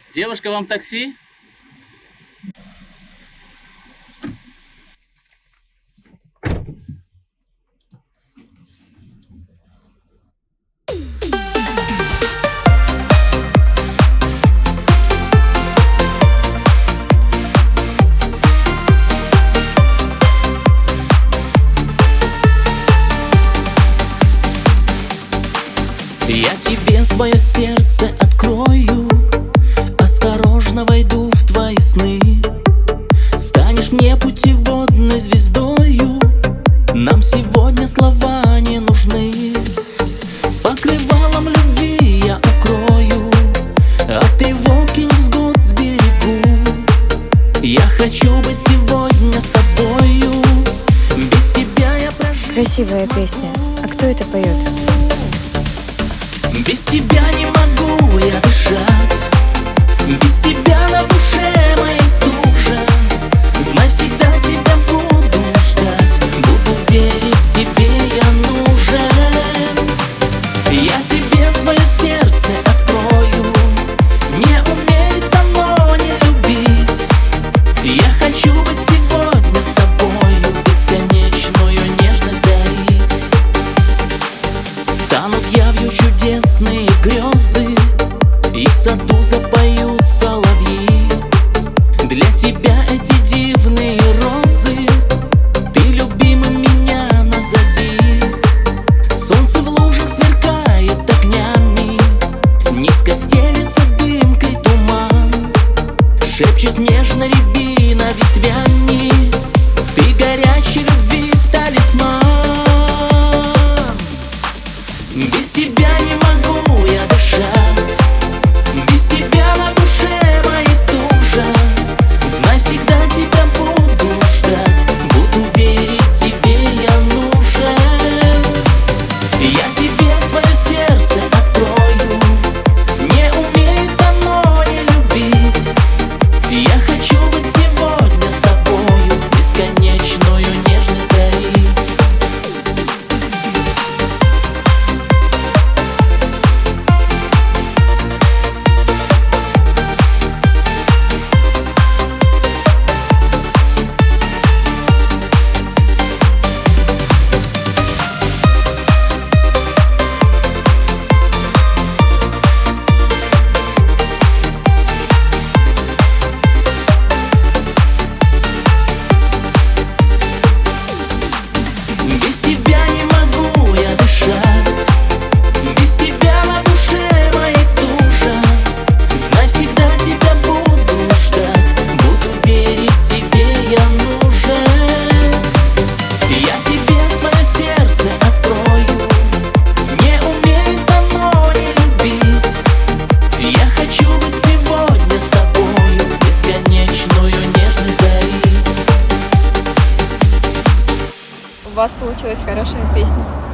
Девушка, вам такси? Я тебе свое сердце открою, осторожно войду в твои сны. Станешь мне путеводной звездою, нам сегодня слова не нужны. Покрывалом любви я укрою, от тревоги невзгод сберегу. Я хочу быть сегодня с тобою, без тебя я прожить. Красивая песня. А кто это поет? Без тебя не могу я дышать, без тебя на душе моей стужа. Знай, всегда тебя буду ждать, буду верить, тебе я нужен. Я тебе свое сердце открою, не умеет оно не любить. Я хочу быть сегодня с тобою, бесконечную нежность дарить. Станут явью чудесные грезы, и в саду запоют соловьи. Для тебя эти дивные розы, ты любимым меня назови. Солнце в лужах сверкает огнями, низко стелется дымкой туман. Шепчет нежно рябина ветвями, ты горячей любви талисман. Без тебя не могу я дышать, без тебя на душе моей стужа. Знай, всегда тебя буду ждать, буду верить, тебе я нужен. Я тебе свое сердце открою, не умеет оно не любить. Я хочу быть сегодня с тобою, бесконечную нежность дарить. Без тебя не могу я дышать, без тебя на душе моей стужа. Знай, всегда тебя буду ждать, буду верить, тебе я нужен. Я тебе свое сердце открою, не умеет оно не любить. Я хочу быть сегодня с тобою, бесконечную нежность дарить. У вас получилась хорошая песня.